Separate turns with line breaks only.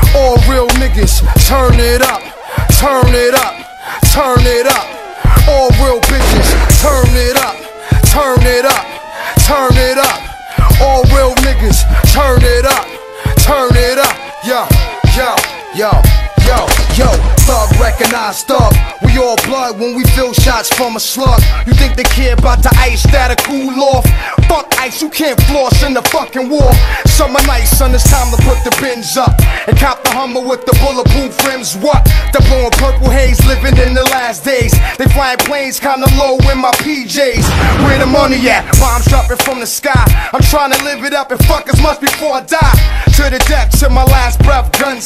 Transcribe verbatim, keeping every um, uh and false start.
All real niggas, turn it up, turn it up, turn it up. All real bitches, turn it up, turn it up, turn it up. All real niggas, turn it up, turn it up. Yo, yo, yo, yo, yo. Thug recognize thug. We all blood when we feel shots from a slug. You think they care about the ice that'll cool off? Fuck ice, you can't floss in the fucking war. Summer night, son, it's time to put the bins up and cop the Hummer with the bulletproof rims. What? They're blowing purple haze, living in the last days. They flying planes kinda low in my P Js. Where the money at? Bombs dropping from the sky. I'm trying to live it up and fuck as much before I die. To the death, to my last breath, guns